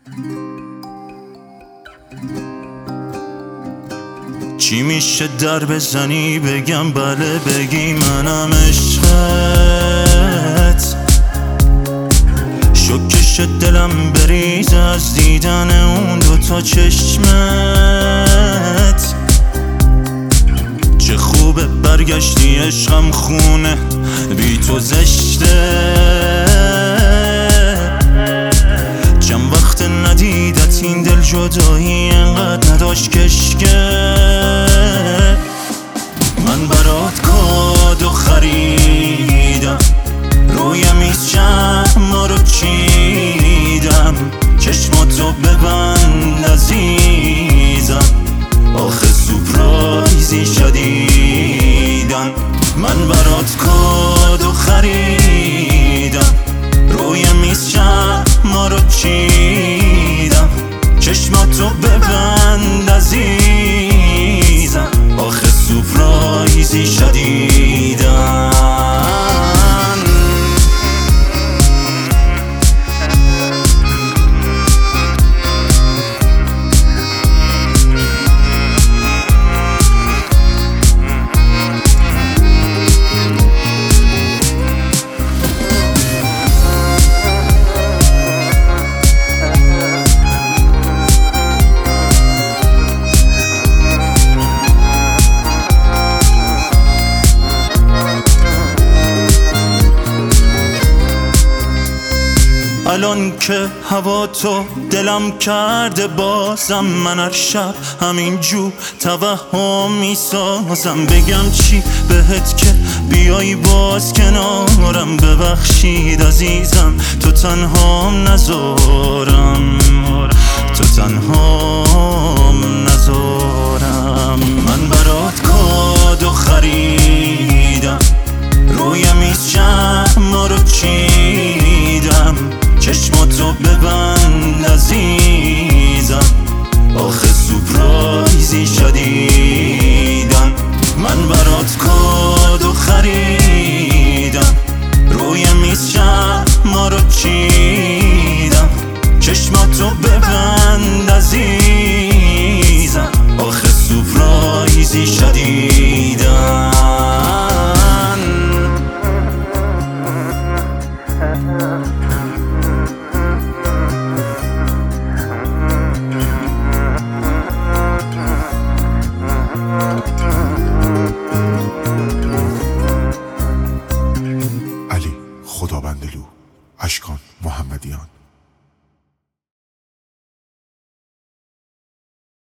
چی میشه در بزنی بگم بله بگی منم عشقت، شکش دلم بریز از دیدن اون دوتا چشمت. چه خوبه برگشتی عشقم خونه بی تو زشته، چند وقت ندیدت این دل جدایی انقدر نداشت کشکه. من برات کادو خریدم، روی میز شمع رو چیدم، چشماتو ببند عزیزم، آخه سورپرایزی شدیدن. من برات کادو خریدم، روی میز شمع رو چیدم، چشماتو ببند عزیزم، آخه سورپرایزی شدیدن. الان که هوا تو دلم کرده بازم، من هر شب همینجور توهم میسازم. بگم چی بهت که بیایی باز کنارم، ببخشید عزیزم تو تنهام نذارم، تو تنهام نذارم. من برات کادو خریدم، روی میز شمع رو چیدم، چشماتو ببند عزیزم، آخه سورپرایزی شدیدن. من برات کادو خریدم، روی میز شمع رو چیدم، چشماتو ببند عزیزم، آخه سورپرایزی شدیدن.